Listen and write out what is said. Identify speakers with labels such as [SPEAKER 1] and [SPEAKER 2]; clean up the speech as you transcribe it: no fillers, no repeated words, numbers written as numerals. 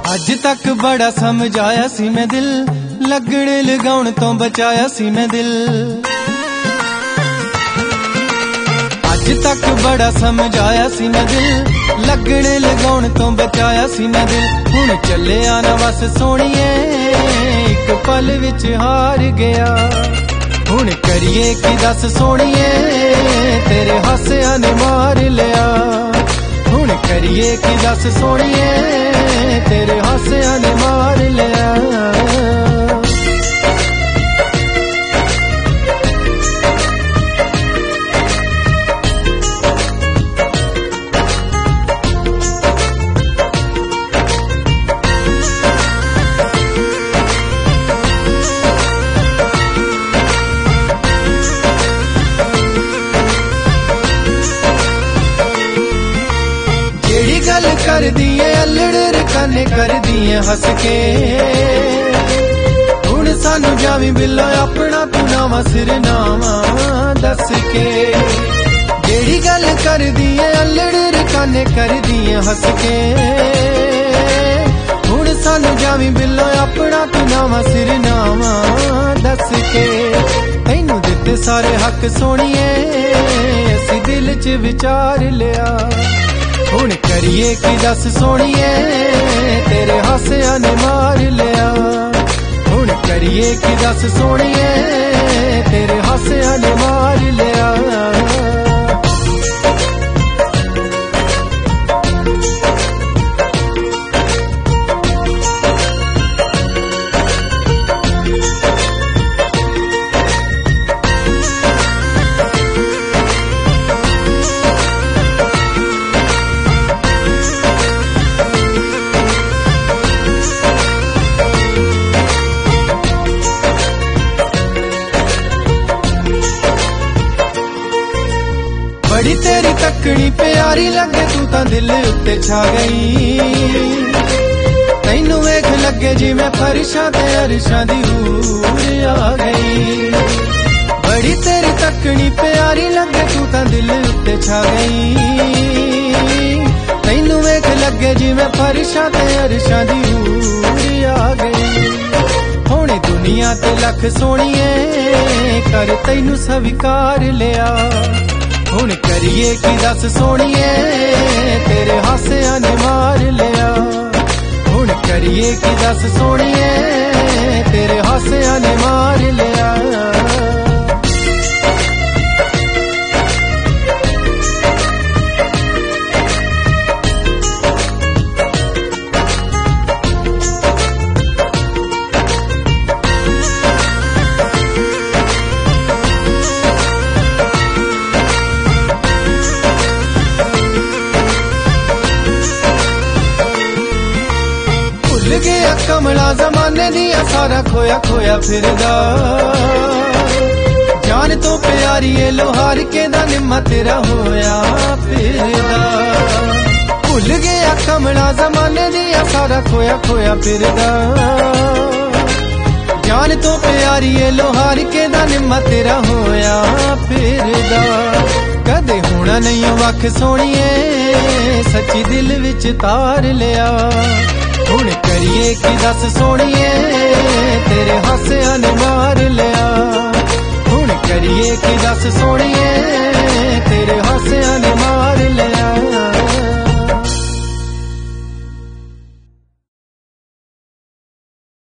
[SPEAKER 1] अज तक बड़ा समझाया सी मैं दिल, लगने लगाउण तो बचाया सी मैं दिल। अज तक बड़ा समझाया सी मैं दिल, लगने लगाउण तो बचाया सी मैं दिल। हुण चले आना बस सोहणीए, एक पल विच हार गया। हुण करिए की दस सोहणीए, तेरे हासिया ने मार लिया। हुण करिए की दस सोहणीए, तेरे हासिया ने मार लिया। गल कर दिए अल्लड़ रकाने कर दिए हस के। हुण सानू जावी बिल्लो अपना तू नावा सिरनावा दस के। जेड़ी गल कर दिए अल्लड़ रकाने कर दिए हस के। हुण सानू जावी बिल्लो अपना तू नावा सिरनावा दस के। तैनू दिते सारे हक सोहणीए, असी दिल च विचार लिया। हुण करिए की दस सोहणीए, तेरे हासिया ने मार लिया। हुण करिए की दस सोहणीए, तेरे हासिया ने मार लिया। बड़ी तेरी तकनी प्यारी लगे, तू तां दिल उत्ते छा गई। तैनू वेख लगे जिवें फरिशां ते अरशां दी हूर आ गई। बड़ी तेरी तकनी प्यारी लगे, तू तां दिल उत्ते छा गई। तैनू वेख लगे जिवें फरिशां ते अरशां दी हूर आ गई। हुण दुनिया ते लख सोहणीए, कर तैनू स्वीकार लिया। हुण करिए की दस सोहणीए, तेरे हासिया ने मार लिया। हुण करिए की दस सोहणीए, तेरे हासिया ने मार लिया। भुल गया कमला जमाने दिया, सारा खोया खोया फिरदा। जान तो प्यारी है लोहार के दा, निम्मा तेरा होया फिरदा। भुल गया कमला जमाने दिया, सारा खोया खोया फिरदा। जान तो प्यारी है लोहार के दा, निम्मा तेरा होया फिरदा। कदे होना नहीं वख सोहणीए, सच्ची दिल विच तार लिया। हुण करिए की दस सोहणीए, तेरे हासिया ने मार लिया। हुण करिए की दस सोहणीए, तेरे हासिया ने